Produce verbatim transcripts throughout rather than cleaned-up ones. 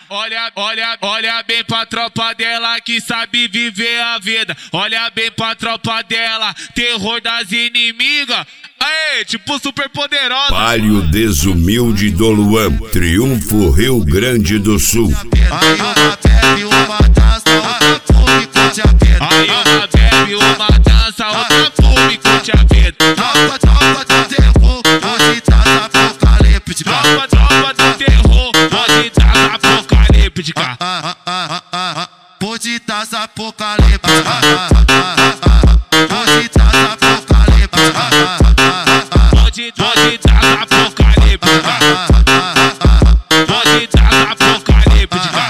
Olha, olha, olha bem pra tropa dela que sabe viver a vida. Olha bem pra tropa dela, terror das inimigas. Aê, tipo super poderosa. Palio Desumilde do Luan, Triunfo Rio Grande do Sul. Aí uma bebe uma taça, outra fume, curte a vida. Aí uma bebe uma dança, outra fume, curte a vida. Tropa, tropa do terror, hoje tá apocalíptica. Tropa, tropa do terror, hoje tá apocalíptica. Hoje tá apocalíptica. Hoje tá apocalíptica. Hoje, hoje tá apocalíptica. Hoje tá apocalíptica.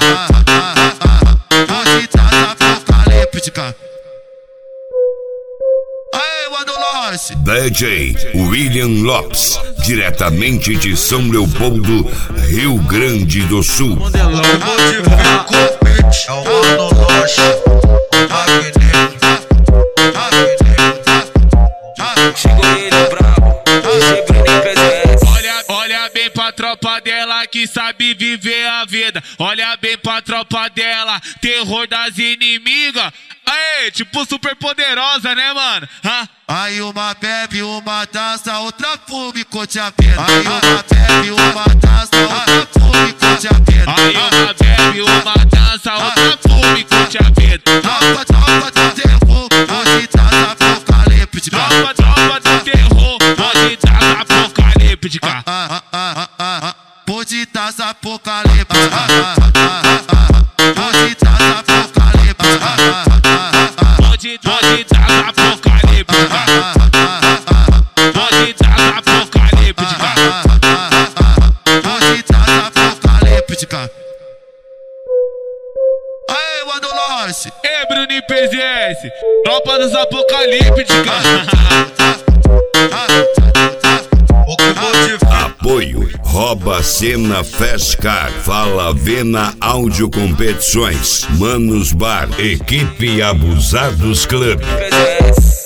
Hoje tá apocalíptica. Aê, Mano Lóis! D J William Lopes, diretamente de São Leopoldo, Rio Grande do Sul. É o Mano Lóis, chegou ele brabo, D J Bruno P Z S. Olha, olha bem pra tropa dela que sabe viver a vida. Olha bem pra tropa dela, terror das inimigas. Aê, tipo super poderosa, né, mano? Hã? Aí uma bebe uma taça, outra fume, curte a vida. Aí uma bebe uma taça, outra fume, curte a vida. Aí uma bebe uma dança, outra fume, curte a vida. Tropa, tropa do terror, hoje tá apocalíptica. Tropa, tropa do terror, hoje tá apocalíptica. Hoje tá apocalíptica. Hoje tá apocalíptica. Hoje, hoje tá apocalíptica. Hoje tá apocalíptica. Hoje tá apocalíptica. Aê, Mano Lóis! Ei, Bruno P Z S, tropa dos apocalíptica. Apoio Rouba Cena Festcar, Fala Vena Áudio Competições, Manos Bar, Equipe Abusados Club. P Z S.